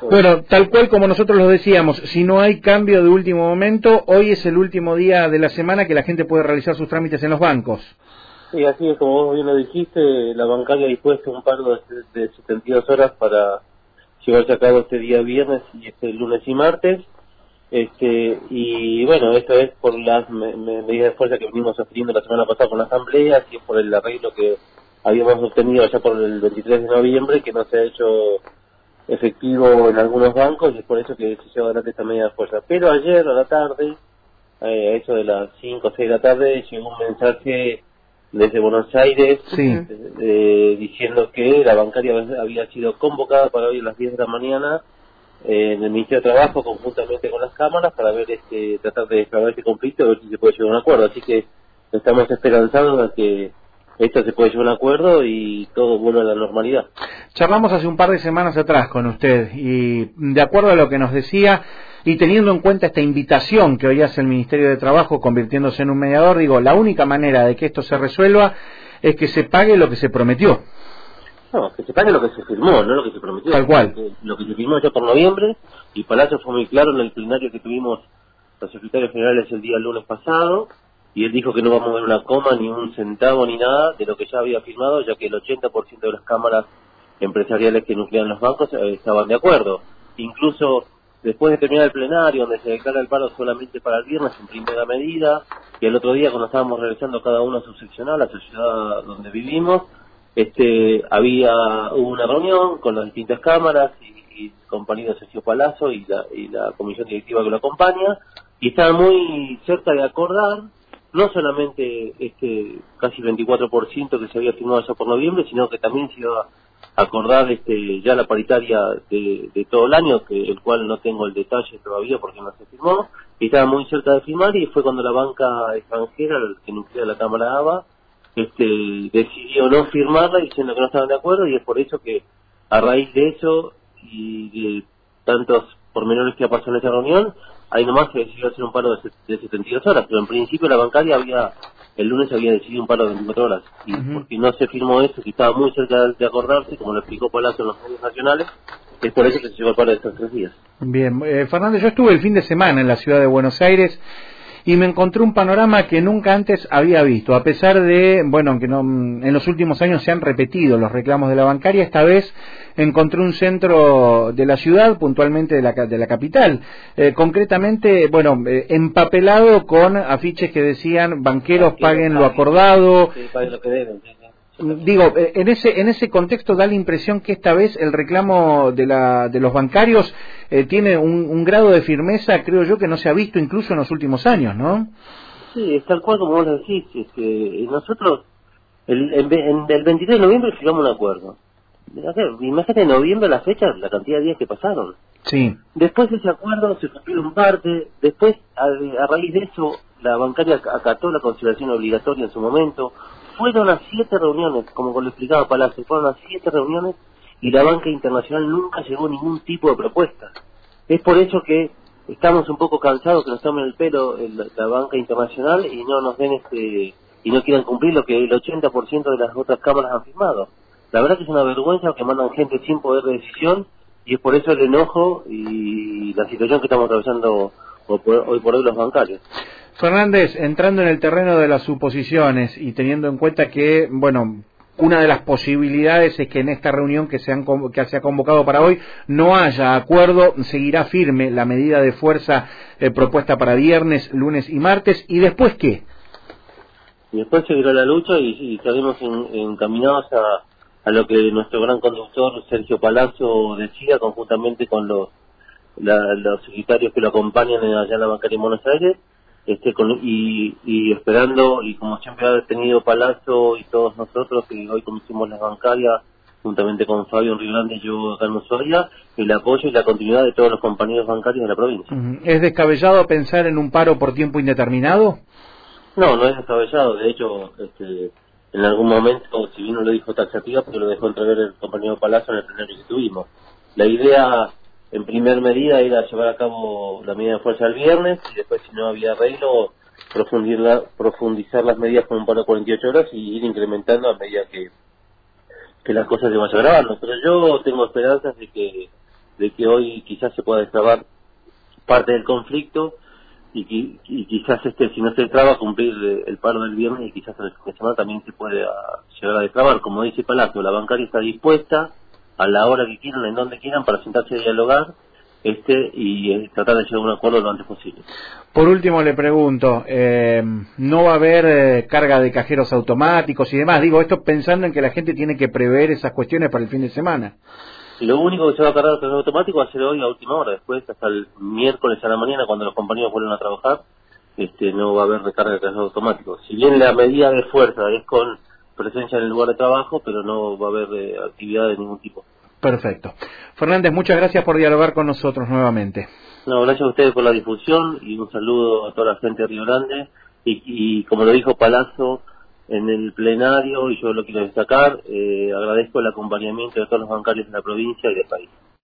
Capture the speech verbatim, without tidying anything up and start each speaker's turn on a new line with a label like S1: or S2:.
S1: Bueno, tal cual como nosotros lo decíamos, si no hay cambio de último momento, hoy es el último día de la semana que la gente puede realizar sus trámites en los bancos.
S2: Sí, así es, como vos bien lo dijiste, la bancaria ha dispuesto un paro de, de setenta y dos horas para llevarse a cabo este día viernes y este lunes y martes. Este y bueno, esto es por las me, me, medidas de fuerza que venimos sufriendo la semana pasada con la asamblea, y es por el arreglo que habíamos obtenido allá por el veintitrés de noviembre, que no se ha hecho efectivo en algunos bancos, y es por eso que se lleva adelante esta medida de fuerza. Pero ayer a la tarde, eh, a eso de las cinco o seis de la tarde, llegó un mensaje desde Buenos Aires,
S1: sí.
S2: eh, diciendo que la bancaria había sido convocada para hoy a las diez de la mañana eh, en el Ministerio de Trabajo, conjuntamente con las cámaras, para ver este tratar de descargar este conflicto, a ver si se puede llegar a un acuerdo. Así que estamos esperanzados de que esto se puede llegar a un acuerdo y todo vuelva a la normalidad.
S1: Charlamos hace un par de semanas atrás con usted y de acuerdo a lo que nos decía y teniendo en cuenta esta invitación que hoy hace el Ministerio de Trabajo convirtiéndose en un mediador, digo, la única manera de que esto se resuelva es que se pague lo que se prometió.
S2: No, que se pague lo que se firmó, no lo que se prometió.
S1: Tal cual.
S2: Lo que, lo que se firmó ya por noviembre, y Palacio fue muy claro en el plenario que tuvimos los secretarios generales el día lunes pasado, y él dijo que no va a mover una coma, ni un centavo, ni nada de lo que ya había firmado, ya que el ochenta por ciento de las cámaras empresariales que nuclean los bancos eh, estaban de acuerdo. Incluso después de terminar el plenario, donde se declara el paro solamente para el viernes en primera medida, y el otro día cuando estábamos regresando cada uno a su seccional, a su ciudad donde vivimos, este había hubo una reunión con las distintas cámaras y, y el compañero Sergio Palazzo y la, y la comisión directiva que lo acompaña, y estaban muy cerca de acordar no solamente este casi veinticuatro por ciento que se había firmado ya por noviembre, sino que también se iba a acordar este ya la paritaria de, de todo el año, que el cual no tengo el detalle todavía porque no se firmó, y estaba muy cerca de firmar, y fue cuando la banca extranjera, el que nuclea la Cámara A B A, este decidió no firmarla diciendo que no estaban de acuerdo, y es por eso que a raíz de eso y de tantos pormenores que ha pasado en esa reunión, ahí nomás se decidió hacer un paro de, de setenta y dos horas, pero en principio la bancaria había, el lunes había decidido un paro de veinticuatro horas, y uh-huh. porque no se firmó eso, que estaba muy cerca de acordarse, como lo explicó Palazzo en los medios nacionales, es por eso que se llevó el paro de estos tres días.
S1: Bien, eh, Fernández, yo estuve el fin de semana en la ciudad de Buenos Aires y me encontré un panorama que nunca antes había visto, a pesar de, bueno, que no, en los últimos años se han repetido los reclamos de la bancaria. Esta vez encontré un centro de la ciudad, puntualmente de la, de la capital, eh, concretamente, bueno, eh, empapelado con afiches que decían banqueros paguen lo acordado.
S2: Sí, paguen lo que deben, sí, sí.
S1: Digo, en ese en ese contexto da la impresión que esta vez el reclamo de la de los bancarios eh, tiene un, un grado de firmeza, creo yo, que no se ha visto incluso en los últimos años, ¿no?
S2: Sí, es tal cual como vos lo decís, es que nosotros el, en, en, el veintitrés de noviembre firmamos un acuerdo. Imagínate en noviembre la fecha, la cantidad de días que pasaron.
S1: Sí.
S2: Después de ese acuerdo se cumplieron parte, después a, a raíz de eso la bancaria acató la conciliación obligatoria en su momento. Fueron a siete reuniones, como lo explicaba Palazzo, fueron a siete reuniones y la banca internacional nunca llegó a ningún tipo de propuesta. Es por eso que estamos un poco cansados que nos tomen el pelo el, la banca internacional y no nos den este y no quieran cumplir lo que el ochenta por ciento de las otras cámaras han firmado. La verdad que es una vergüenza que mandan gente sin poder de decisión, y es por eso el enojo y la situación que estamos atravesando hoy por hoy los bancarios.
S1: Fernández, entrando en el terreno de las suposiciones y teniendo en cuenta que, bueno, una de las posibilidades es que en esta reunión que se, han, que se ha convocado para hoy no haya acuerdo, seguirá firme la medida de fuerza eh, propuesta para viernes, lunes y martes, ¿y después qué?
S2: Y después seguirá la lucha y, y estaremos en, encaminados a, a lo que nuestro gran conductor Sergio Palazzo decida conjuntamente con los, la, los secretarios que lo acompañan allá en la bancaria en Buenos Aires. Este, con, y, y esperando, y como siempre ha tenido Palazzo y todos nosotros, que hoy conducimos la bancaria, juntamente con Fabio en Río Grande y yo acá en Ushuaia, el apoyo y la continuidad de todos los compañeros bancarios de la provincia.
S1: ¿Es descabellado pensar en un paro por tiempo indeterminado?
S2: No, no es descabellado. De hecho, este, en algún momento, si bien no lo dijo taxativa, porque lo dejó entrever el compañero Palazzo en el plenario que tuvimos. La idea, en primer medida, era llevar a cabo la medida de fuerza el viernes, y después, si no había arreglo, profundizar, profundizar las medidas con un paro de cuarenta y ocho horas y ir incrementando a medida que, que las cosas se vayan agravando. Pero yo tengo esperanzas de que de que hoy quizás se pueda destrabar parte del conflicto y, y, y quizás este si no se destraba cumplir el paro del viernes y quizás en el fin de semana también se puede a, llegar a destrabar. Como dice Palacio, la bancaria está dispuesta a la hora que quieran, en donde quieran, para sentarse a dialogar este y eh, tratar de llegar a un acuerdo lo antes posible.
S1: Por último le pregunto, eh, ¿no va a haber eh, carga de cajeros automáticos y demás? Digo esto pensando en que la gente tiene que prever esas cuestiones para el fin de semana.
S2: Lo único que se va a cargar el cajero automático va a ser hoy a última hora, después hasta el miércoles a la mañana cuando los compañeros vuelvan a trabajar, este no va a haber recarga de cajero automático. Si bien la medida de fuerza es con presencia en el lugar de trabajo, pero no va a haber eh, actividad de ningún tipo.
S1: Perfecto. Fernández, muchas gracias por dialogar con nosotros nuevamente.
S2: No, gracias a ustedes por la difusión y un saludo a toda la gente de Río Grande y, y como lo dijo Palazzo en el plenario, y yo lo quiero destacar, eh, agradezco el acompañamiento de todos los bancarios de la provincia y del país.